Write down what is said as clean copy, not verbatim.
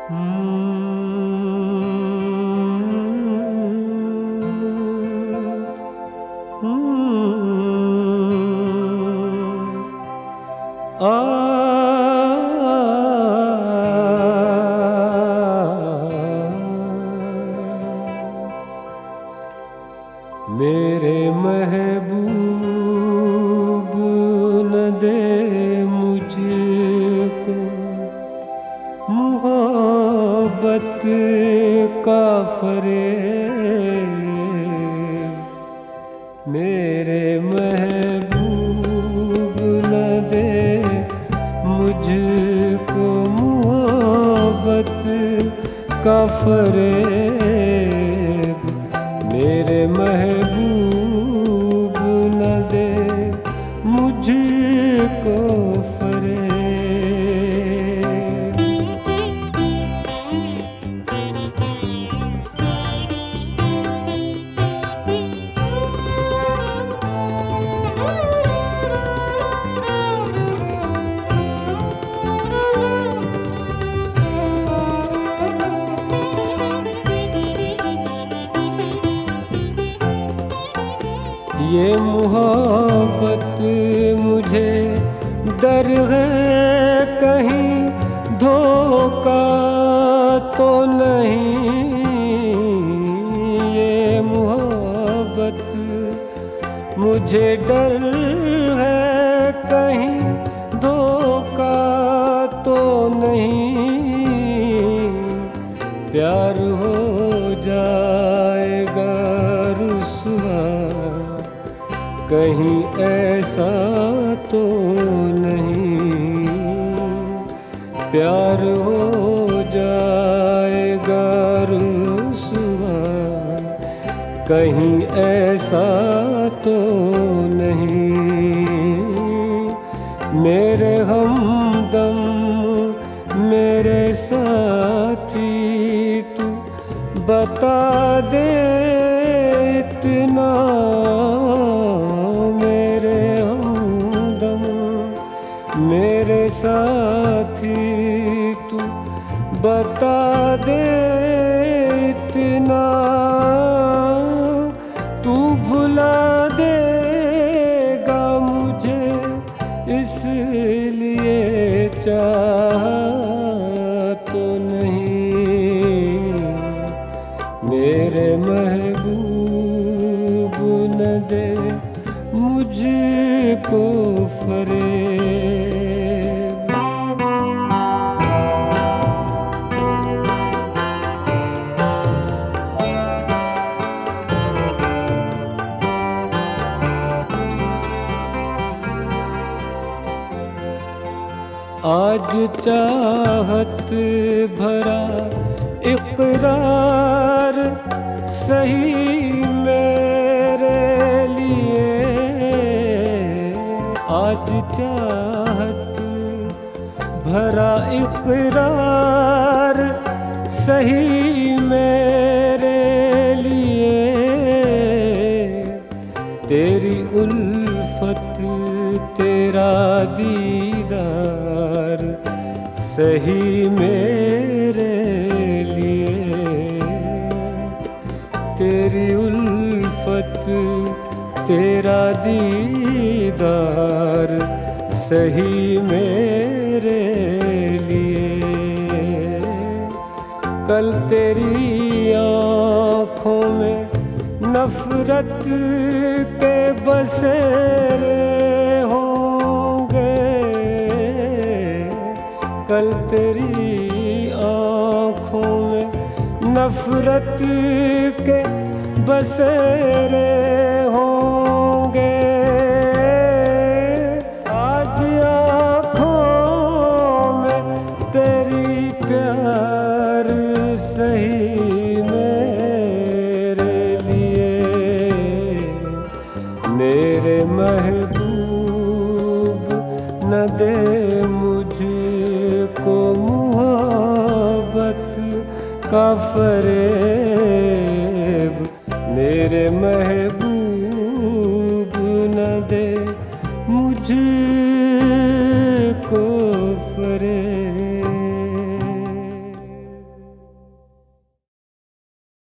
मेरे महबूब न दे मुझको मोहब्बत का फरेब। मेरे महबूब न दे मुझको मोहब्बत का फरेब। मेरे महबूब न दे मुझको फरेब। ये मोहब्बत मुझे डर है कहीं धोखा तो नहीं। ये मोहब्बत मुझे डर है कहीं धोखा तो नहीं। प्यार हो जाएगा रुसवा कहीं ऐसा तो नहीं। प्यार हो जाएगा रुसवा कहीं ऐसा तो नहीं। मेरे हमदम मेरे साथी तू बता दे इतना। मेरे साथी तू बता दे इतना। तू भुला देगा मुझे इसलिए चाहा तो नहीं। मेरे महबूब न दे मुझको फरेब। आज चाहत भरा इकरार सही मेरे लिए। आज चाहत भरा इकरार सही मेरे लिए। तेरी उल्फत तेरा दीदार सही मेरे लिए। तेरी उल्फत तेरा दीदार सही मेरे लिए। कल तेरी आँखों में नफरत के बसेरे होंगे। कल तेरी आँखों में नफरत के बसेरे होंगे। आज आँखों में तेरी प्यार सही मेरे लिए। मेरे महबूब न दे मुझको मोहब्बत का फरेब। मेरे महबूब